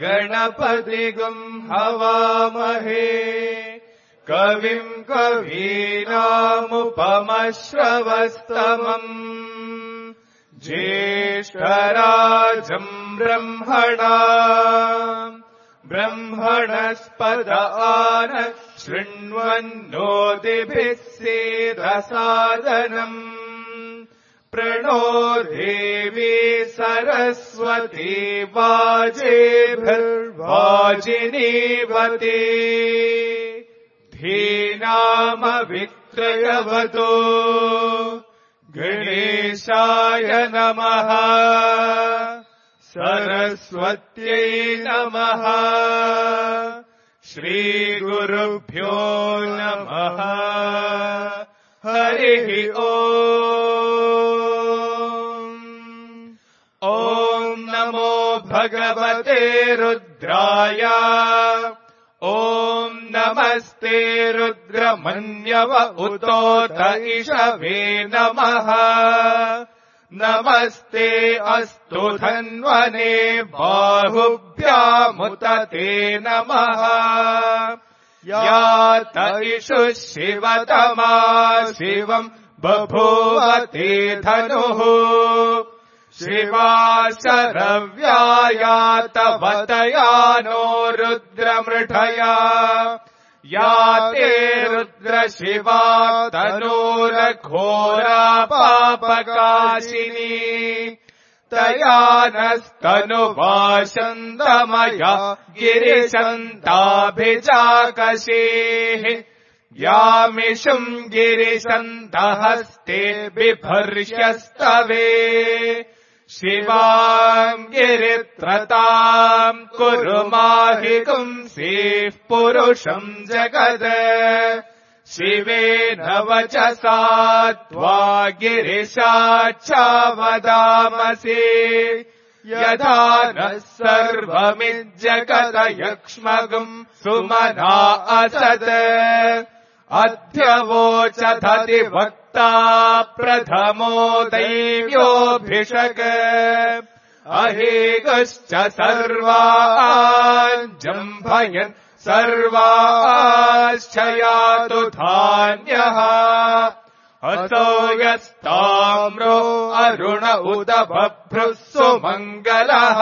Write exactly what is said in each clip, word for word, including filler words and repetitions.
गणपतिगुम् हवामहे कविम् कवीनामुपमश्रवस्तमम् ज्येष्ठराजम् ब्रह्मणा ब्रह्मणस्पद आन शृण्वन्नोतिभिः सीदसादनम् प्रणो देवी सरस्वती वाजेभिर्वाजिनीवती धीनामविक्रयवतो गणेशाय नमः सरस्वत्यै नमः श्रीगुरुभ्यो नमः हरिः ओम् ॐ नमो भगवते रुद्राय ॐ नमस्ते रुद्रमन्यव उतोत इषवे नमः नमस्ते अस्तु धन्वने बाहुभ्यामुत ते नमः यात इषु शिवतमा शिवम् बभूवते धनुः शिवा शरव्यायातवतया नो रुद्रमृढया याते रुद्रशिवा तनूरघोरा पापकाशिनी तया नस्तनुवाशन्दमया गिरिशन्ताभिजाकशीः यामिषुम् गिरिशन्तहस्ते बिभर्ष्यस्तवे शिवाम् गिरित्रताम् कुरु माहिगुंसीः पुरुषम् जगद शिवेन वचसा त्वा गिरिशाच्छा वदामसि यथा नः सर्वमिज्जगत यक्ष्मगुम् सुमना असद अध्यवोचधति वक्ता प्रथमो दैव्योऽभिषग अहेगश्च सर्वान् जम्भयन् सर्वाश्च यातु धान्यः असौ यस्ताम्रो अरुण उत बभ्रुः सुमङ्गलः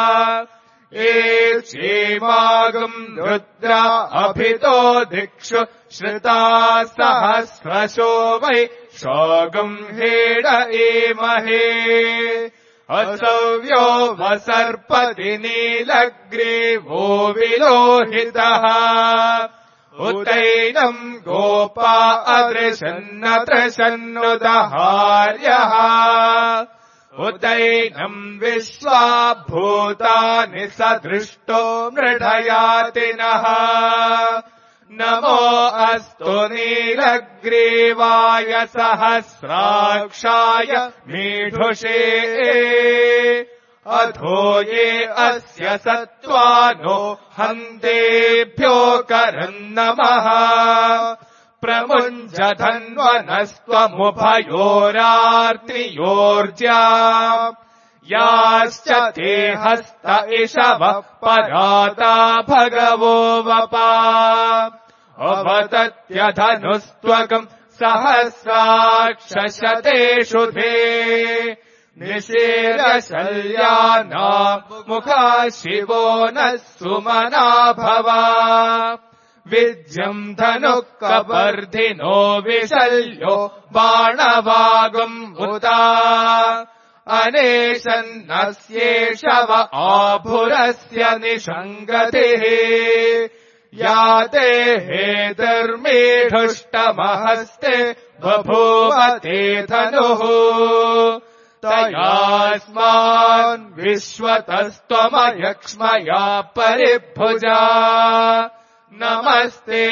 एचेमागुम् रुद्रा अभितो दिक्षु श्रुता सहस्रशो वै शोगुम् हेड एमहे असव्यो वसर्पति नीलग्रीवो विलोहितः उतैनम् गोपा अदृशन्न तृशन्नुदहार्यः उतैनम् विश्वा भूतानि सदृष्टो मृढयातिनः नमो अस्तु नीलग्रीवाय सहस्राक्षाय मीढुषे अधो ये अस्य सत्त्वानो हन्तेभ्यो करन्नमः प्रमुञ्जधन्वनस्त्वमुभयोरार्तियोर्जा याश्च ते हस्त इषवः पराता भगवो वपा अवतत्यधनुस्त्वकम् सहस्राक्षशतेषु ते निषेरशल्यानाम् मुखा शिवो नः सुमना भवा विद्यम् धनुः कपर्धिनो विशल्यो बाणवागुम् उता अनेशन्नस्येषव आभुरस्य निषङ्गतिः याते हेतुर्मीढुष्टमहस्ते बभूवते धनुः तयास्मान् विश्वतस्त्वमयक्ष्मया परिभुजा नमस्ते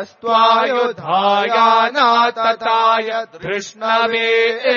अस्त्वायुधायानातताय धृष्णवे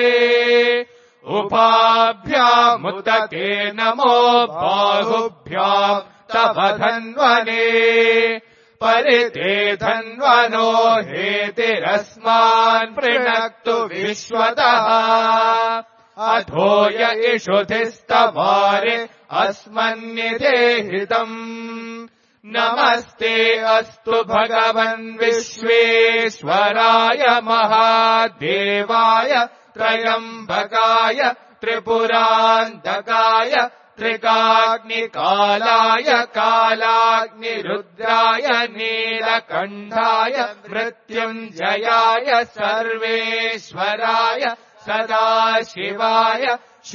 उभाभ्यामुत ते नमो बाहुभ्याम् तव धन्वने परिते धन्वनो हेतिरस्मान् पृणक्तु विश्वतः अधो य इषुधिस्तवारे अस्मन्निदेहितम् नमस्ते अस्तु भगवन् विश्वेश्वराय महादेवाय त्रयम्बकाय त्रिपुरान्तकाय त्रिकाग्निकालाय कालाग्निरुद्राय नीलकण्ठाय मृत्युञ्जयाय सर्वेश्वराय सदाशिवाय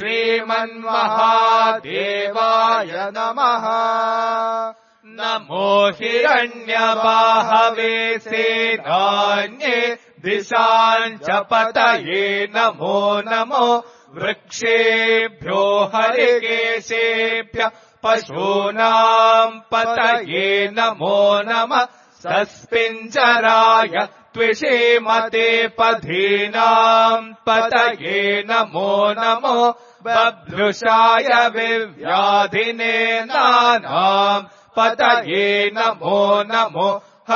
श्रीमन्महादेवाय नमः। नमो हिरण्यबाहवे सेनान्ये दिशाञ्च पतये नमो नमो वृक्षेभ्यो हरिकेशेभ्यः पशूनाम् पतये नमो नमः सस्पिञ्जराय त्विषीमते पधीनाम् पतये नमो नमो बभ्रुषाय विव्याधिने नानाम् पतये नमो नमो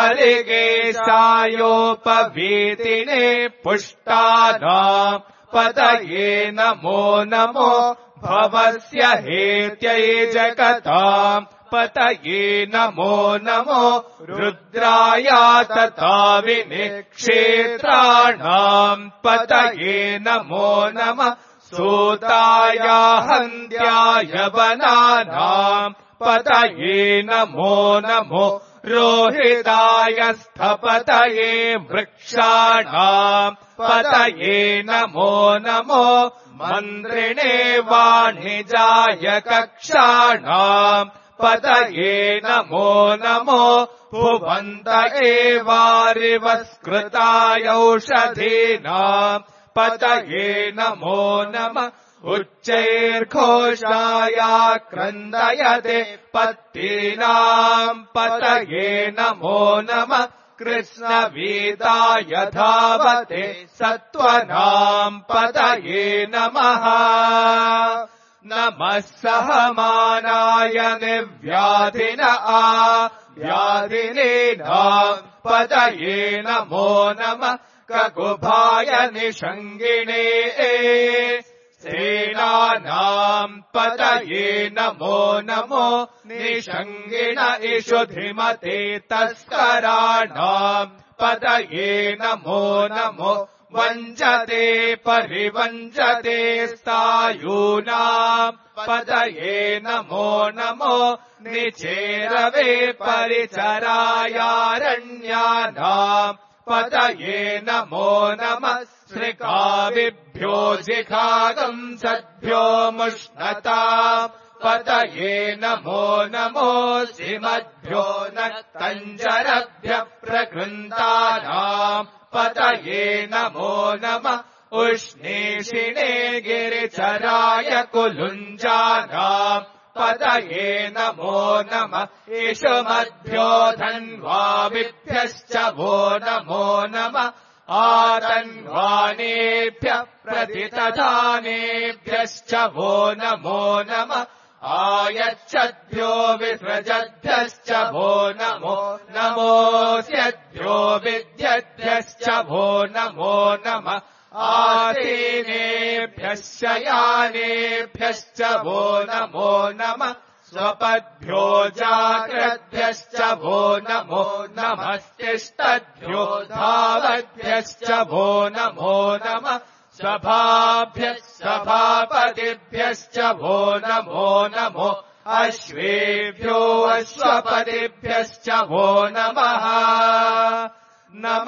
हरिकेशायोपवीतिने पुष्टानाम् पतये नमो नमो भवस्य हेत्यै जगताम् पतये नमो नमो रुद्राय तथा विनिक्षेत्राणाम् पतये नमो नमः सूताय हन्त्याय वनानाम् पतये नमो नमो रोहिताय स्थपतये वृक्षाणाम् पतये नमो नमो मन्त्रिणे वाणिजाय कक्षाणाम् पतये नमो नमो भुवन्त एवारिवस्कृताय औषधीनाम् पतये नमो नमः उच्चैर्घोषाय क्रन्दयते पत्तीनाम् पतये नमो नमः कृष्णवीताय धावते सत्त्वनाम् पतये नमः नमः सहमानाय निर्व्याधिन आव्याधिनीनाम् पतये नमो नमः ककुभाय निषङ्गिणे सेनानाम् पतये नमो नमो निषङ्गिण इषुधिमते तस्कराणाम् पतये नमो नमो वञ्चते परिवञ्चते स्थायूनाम् पतये नमो नमो निचेरवे परिचरायारण्यानाम् पतये नमो नमः श्रिकाविभ्यो जिघागम् सद्भ्यो मुष्णता पतये नमो नमो सिमद्भ्यो नक्तञ्जरभ्य प्रकृन्तानाम् पतये नमो नमः उष्णीषिणे गिरिचराय कुलुञ्जानाम् पतये नमो नमः इषुमद्भ्यो धन्वाविभ्यश्च वो नमो नमः आतन्वानेभ्यः प्रतितधानेभ्यश्च वो नमो नमः आयच्छद्भ्यो विसृजद्भ्यश्च वो नमो नमोऽस्यद्भ्यो विद्यद्भ्यश्च वो नमो नमः आसीनेभ्यः शयानेभ्यश्च वो नमो नमः स्वपद्भ्यो जाग्रद्भ्यश्च वो नमो नमस्तिष्ठद्भ्यो धावद्भ्यश्च वो नमो नमः सभाभ्यः सभापतिभ्यश्च वो नमो नमो अश्वेभ्यो अश्वपतिभ्यश्च वो नमः नम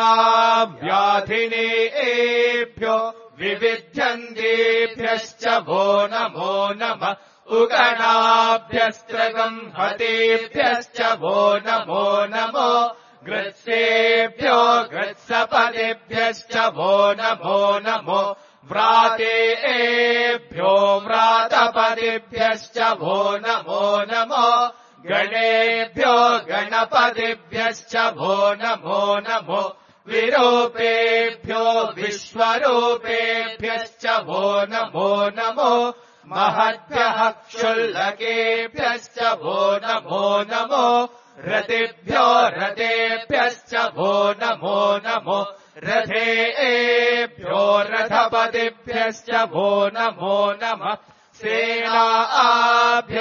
आव्याधिनेभ्यो विविध्यन्तेभ्यश्च वो नमो नमः उगणाभ्यस्त्रगम् हतेभ्यश्च वो नमो नमो ग्रत्सेभ्यो ग्रत्सपदेभ्यश्च वो नमो नमो व्रातेभ्यो व्रातपदेभ्यश्च वो नमो नमो गणेभ्यो गणपतिभ्यश्च वो नमो नमो विरूपेभ्यो विश्वरूपेभ्यश्च वो नमो नमो महद्भ्यः क्षुल्लकेभ्यश्च वो नमो नमो रथेभ्यो रथेभ्यश्च वो नमो नमो रथेभ्यो रथपतिभ्यश्च वो नमो नमः सेनाभ्यः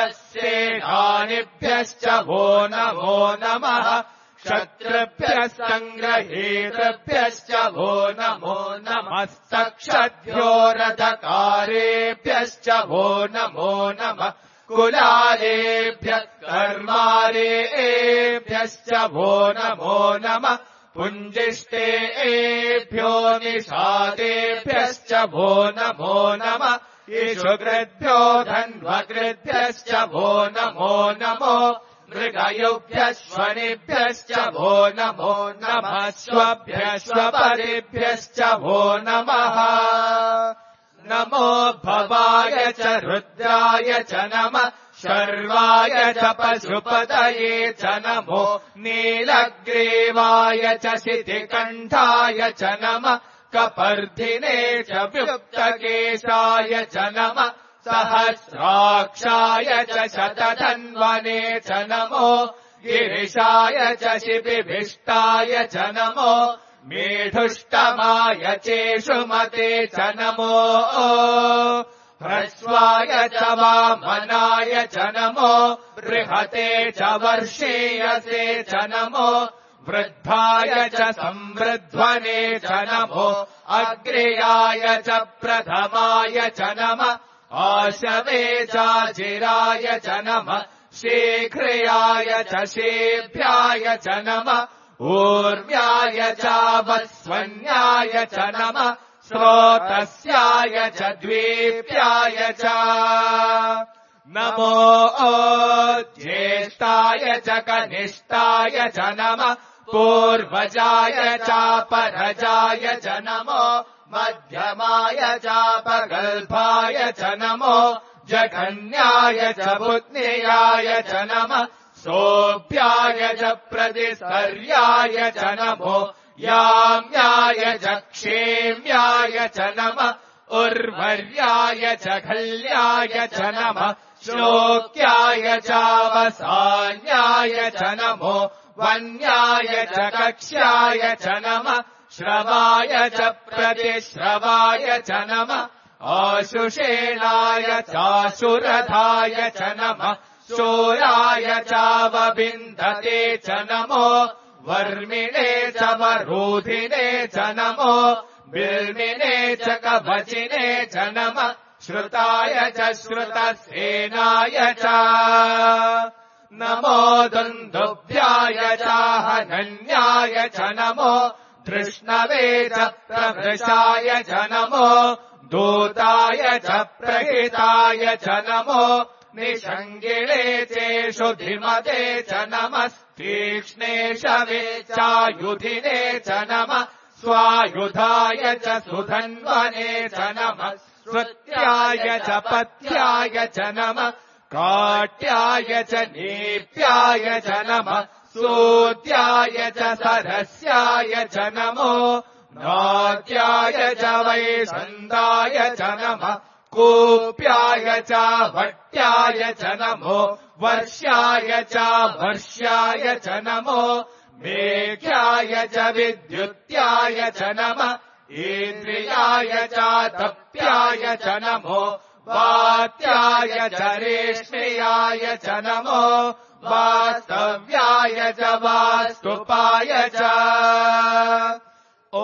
प्राणिभ्यश्च वो नमो नमः क्षत्रिभ्यः सङ्ग्रहेतृभ्यश्च वो नमो नमः सक्षद्भ्यो रथकारेभ्यश्च वो नमो नमः कुलालेभ्यः कर्मारेभ्यश्च वो नमो नमः पुञ्जिष्टेभ्यो निषादेभ्यश्च वो नमो नमः ईशुकृद्भ्यो धन्वकृद्भ्यश्च वो नमो नमो मृगयुभ्यश्वनिभ्यश्च वो नमो नमः स्वभ्यश्वपरिभ्यश्च वो नमः नमो भवाय च रुद्राय च नमः शर्वाय च पशुपतये च नमो नीलग्रीवाय च शितिकण्ठाय च नमः कपर्धिने च व्युक्तकेशाय च नमः सहस्राक्षाय च शतधन्वने च नमो गिरिशाय च शिबिभिष्टाय च नमो मेढुष्टमाय चेषुमते च नमो ह्रस्वाय च वामनाय च नमो बृहते च वर्षीयसे च नमो वृद्धाय च संवृध्वने च नमो अग्र्याय च प्रथमाय च नमः आशवे चाजिराय च नमः शीघ्रयाय च शेभ्याय च नमः ऊर्व्याय चावस्वन्याय च नमः स्रोतस्याय च द्वीप्याय च नमो ज्येष्ठाय च कनिष्ठाय च नमः पूर्वजाय चापरजाय च नमो मध्यमाय चापगल्भाय च नमो जघन्याय च बुद्ध्याय च नमः सोऽभ्याय च प्रतिसर्याय च नमो याम्याय च क्षेम्याय च नमः उर्वर्याय च खल्याय च नमः श्लोक्याय चावसान्याय च नमो वन्याय च कक्ष्याय च नमः श्रवाय च प्रतिश्रवाय च नमः आशुषेणाय चाशुरथाय च नमः शूराय चावबिन्दते च नमो वर्मिणे च वरूधिने च नमो बिल्मिने च कवचिने च नमः श्रुताय च श्रुतसेनाय च नमो दुन्दुभ्याय चाहनन्याय च नमो तृष्णवे च प्रभृशाय च नमो दूताय च प्रहिताय च नमो निषङ्गिणे चेषु धिमते च नमः तीक्ष्णेशवे चायुधिने च नमः स्वायुधाय च सुधन्वने च नमः श्रुत्याय च पथ्याय च नमः काट्याय च नीप्याय च नमः सूत्याय च सरस्याय च नमो नाट्याय च वैसन्दाय च नमः कूप्याय च भट्याय च नमो वर्ष्याय च वर्ष्याय च नमो मेघ्याय च विद्युत्याय च नमः इन्द्रियाय च तप्याय च नमो वात्याय च रेष्म्याय च नमो वास्तव्याय च वास्तुपाय च ॐ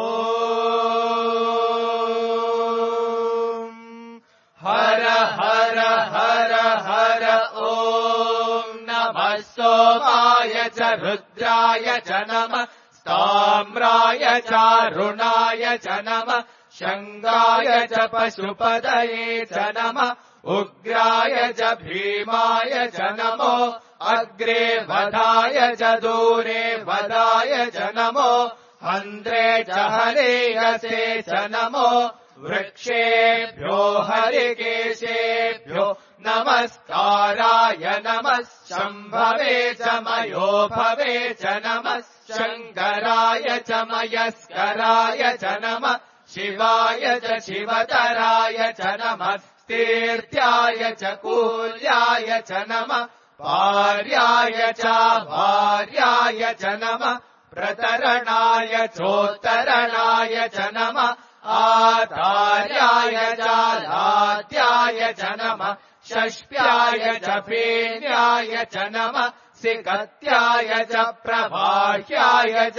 हर हर हर हर ॐ नमः सोमाय च रुद्राय च नमः ताम्राय चारुणाय च नमः शङ्गाय च पशुपतये च नमः उग्राय च भीमाय च नमो अग्रे वधाय च दूरे वधाय च नमो हन्त्रे च हरेयसे च नमो वृक्षेभ्यो हरिकेशेभ्यो नमस्काराय नमः शम्भवे च मयोभवे च नमः शङ्कराय च मयस्कराय च नमः शिवाय च शिवतराय च नमः तीर्थ्याय च कूल्याय च नमः भार्याय च भार्याय च नमः प्रतरणाय चोत्तरणाय च नमः आधार्याय च लाद्याय च नमः षष्प्याय च फेन्याय च नमः सिकत्याय च प्रवाह्याय च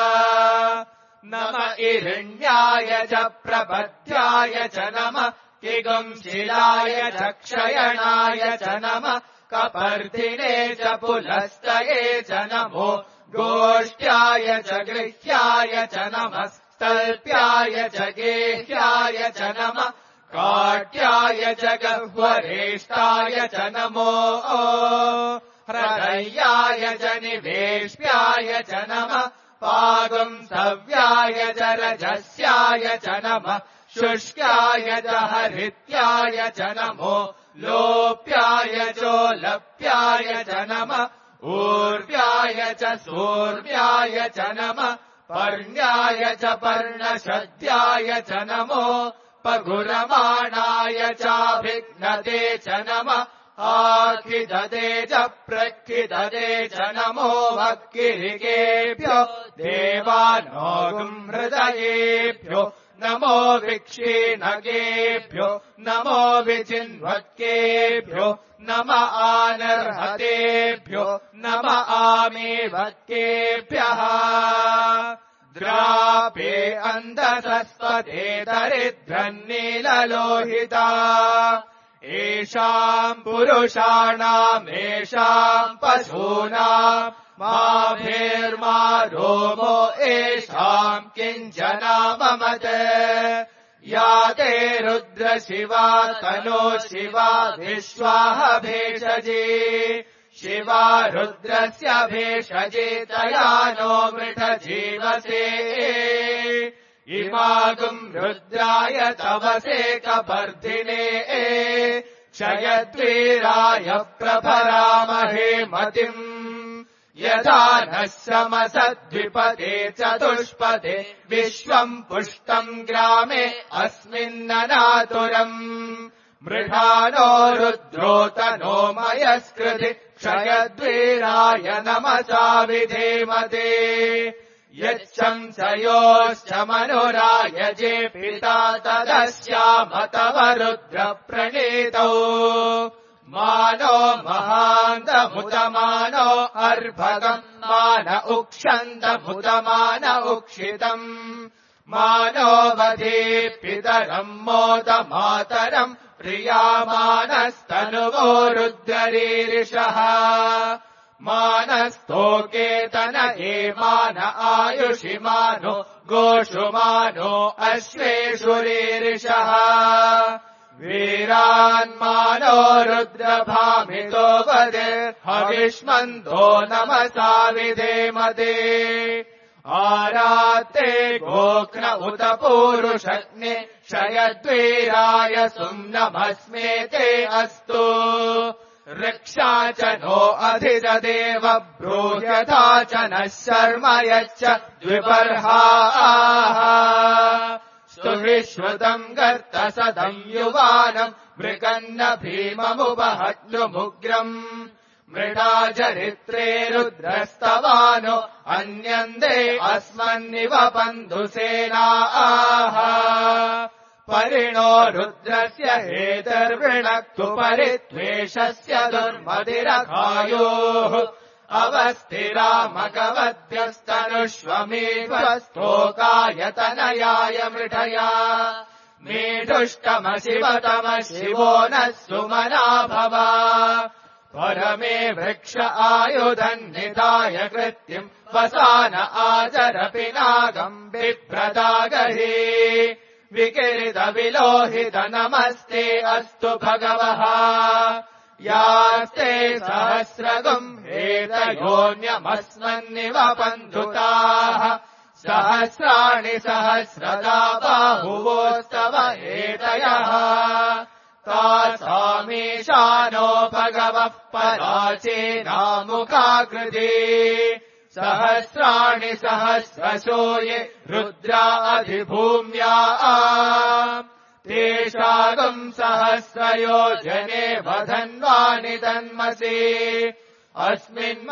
नमः इरण्याय च प्रपद्याय च नमः किगुंशिलाय च क्षयणाय च नमः कपर्दिने च पुलस्तये च नमो गोष्ठ्याय च गृह्याय च नमः स्तल्प्याय च गेह्याय च नमः काट्याय च गह्वरेष्ठाय च नमो हृदयाय च निवेश्याय च नमः पागुंसव्याय च रजस्याय च नमः शुष्काय च हरित्याय च नमो लोप्याय चोलप्याय च नमः ऊर्व्याय च सूर्व्याय च नमः पर्ण्याय च पर्णशद्याय च नमो पगुरमाणाय चाभिघ्नते च नमः आखिदते च प्रखिदते च नमो भक्किरिकेभ्यो देवानागुम् हृदयेभ्यो नमो विक्षीणकेभ्यो नमो विचिन्वक्केभ्यो नम आनर्हतेभ्यो नम आमेवक्केभ्यः द्रापे अन्धसस्पते दरिद्रन्नीललोहिता एषाम् पुरुषाणामेषाम् पशूनाम् माभेर्मा रोमो एषाम् किञ्चना ममत या ते रुद्र शिवा तनो शिवा विश्वाह भेषजे शिवा रुद्रस्य भेषजे तया नो मृष जीवसे इमागुम् रुद्राय तवसे कपर्दिने क्षयद्वीराय प्रभरामहे मतिम् यथा नः समसद्विपदे चतुष्पदे विश्वम् पुष्टम् ग्रामे अस्मिन्ननातुरम् मृषानो रुद्रोतनो मयस्कृति क्षयद्वीराय नमसा विधेमते यच्छंसयोश्च मनुरायजे पिता तदस्याम तव रुद्र प्रणीतौ मानो महान्तमुतमानो अर्भगम् मान उक्षन्तमुतमान उक्षितम् मानो वधे पितरम् मोदमातरम् प्रियामानस्तनुवो रुद्ररीरिषः मानस्तोकेतन एमान आयुषिमानो गोषुमानो अश्वेषुरीरिषः वीरान्मानो रुद्रभामितो वदे हविष्मन्तो नमसा विधेमते आराते गोघ्न उत पूरुषग्ने क्षयद्वीराय सुम्नमस्मेते अस्तु रक्षा च नो अधिदेव ब्रूह्यथा च नः शर्म यच्च द्विबर्हाः स्तुविश्रुतम् गर्तसदम् युवानम् मृगन्न भीममुपहत्नुमुग्रम् मृडाचरित्रे रुद्रस्तवानो अन्यन्दे अस्मन्निव बन्धुसेनाः परिणो रुद्रस्य हेतर्वृणक्तु परित्वेषस्य दुर्मदिरघायोः अवस्थिरामगवद्यस्तनुष्वमेवस्तोकायतनयाय मृषया मेढुष्टमशिवतमः शिवो नः सुमना भव परमे वृक्ष आयुधम् निधाय कृत्तिम् वसान आचर पिनागम् बिभ्रदागहि विकिरित विलोहित नमस्ते अस्तु भगवः यास्ते सहस्रगुम् हेतयोन्यमस्मन्निव बन्धुताः सहस्राणि सहस्रदा बाहुवोस्तव हेतयः तासामीशानो भगवः पराचेनामुखाकृति सहस्राणि सहस्रशो ये रुद्रा अधिभूम्या तेषागुम् सहस्रयोजने वधन्वानि तन्मसि अस्मिन्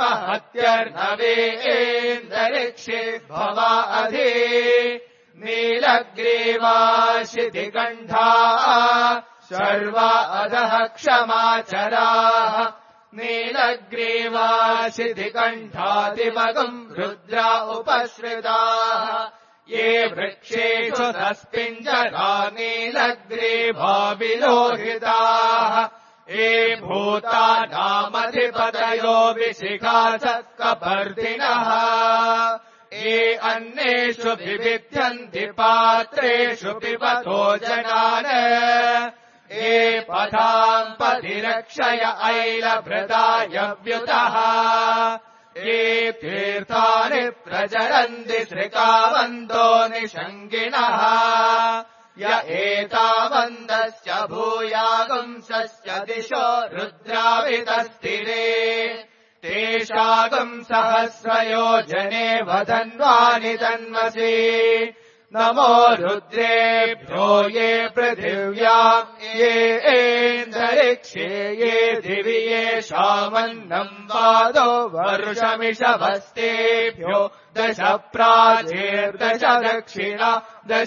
महत्यर्णवेन्दरिक्षे भवा अधि नीलग्रीवा शितिकण्ठा शर्वा अधः क्षमाचराः नीलग्रीवा शिधिकण्ठादिमगम् रुद्रा उपश्रिताः ये वृक्षेषु सस्पिञ्जरा नीलग्रीवा विलोहिताः ये भूतानामधिपतयो विशिखासत्कपर्दिनः ये अन्येषु विविध्यन्ति पात्रेषु पिबतो जनान् ये पथाम् पतिरक्षय ऐलभृताय व्युतः ये तीर्थानि प्रचरन्ति श्रिकावन्तो निषङ्गिणः य एतावन्दस्य भूयागुंसस्य दिशो रुद्रावितस्थिरे तेषागम् सहस्रयोजने वधन्वानि तन्मसि नमो रुद्रेभ्यो ये पृथिव्याम् ये एन्दरिक्षे ये दिवि येषामन्नम् वादो वर्षमिषभस्तेभ्यो दश प्राचेर्दश दक्षिणा दश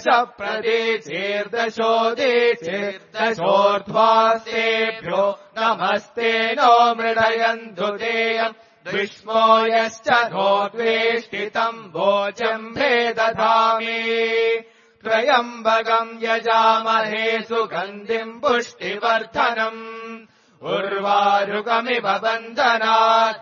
प्रदेशेर्दशोदीचेर्दशोर्ध्वास्तेभ्यो नमस्ते नो मृडयन्तु तेयम् विष्मो यश्च नो द्वेष्टितम् भोजम्भे दधामि त्र्यम्बकम् यजामहे सुगन्धिम् पुष्टिवर्धनम् उर्वारुकमिव बन्धनात्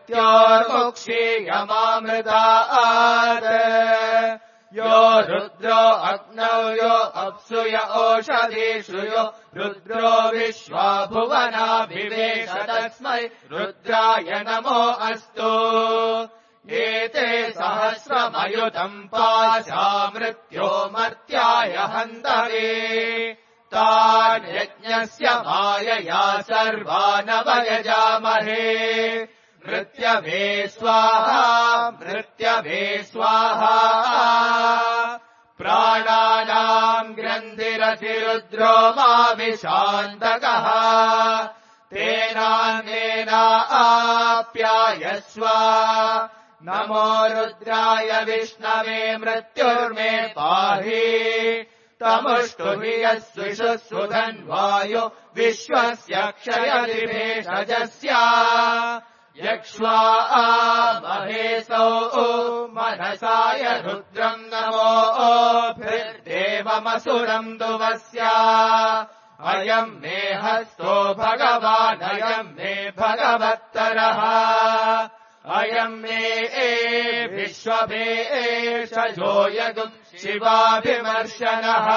मृत्योर्मुक्षीयमामृतात् यो रुद्रो अग्नौ यो अप्सुय ओषधीषु यो रुद्रो विश्वा भुवनाभिवेश तस्मै रुद्राय नमो अस्तु एते सहस्रमयुतम् पाशा मृत्यो मर्त्याय हन्तवे तान् यज्ञस्य मायया सर्वानवयजामहे मृत्यवे स्वाहा मृत्यवे स्वाहा प्राणानाम् ग्रन्थिरतिरुद्रो माविशान्तकः तेनान्येनाप्यायस्व नमो रुद्राय विष्णवे मृत्युर्मे पाहि तमुष्टुभियस्विषु सुधन्वायो विश्वस्य क्षयदिभेषजस्य यक्ष्वा महेशौ मनसाय रुद्रम् नमोभिर्देवमसुरम् दुवस्य अयम् मे हस्तो भगवानयम् मे भगवत्तरः अयम् मे विश्वभेषजो यगुम् शिवाभिमर्शनः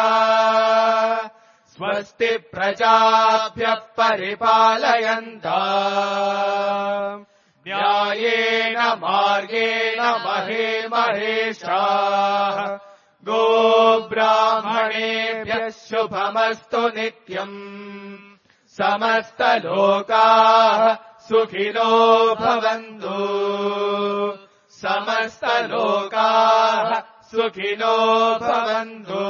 स्वस्ति प्रजाभ्यः परिपालयन्ताम् न्यायेन मार्गेण महे महेशाः गोब्राह्मणेभ्यः शुभमस्तु नित्यम् समस्तलोकाः सुखिनो भवन्तु समस्तलोकाः सुखिनो भवन्तु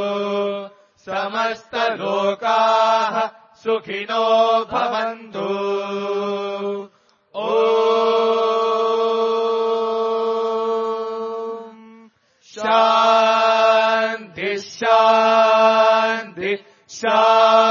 समस्तलोकाः सुखिनो भवन्तु ॐ शान्ति शान्ति शान्ति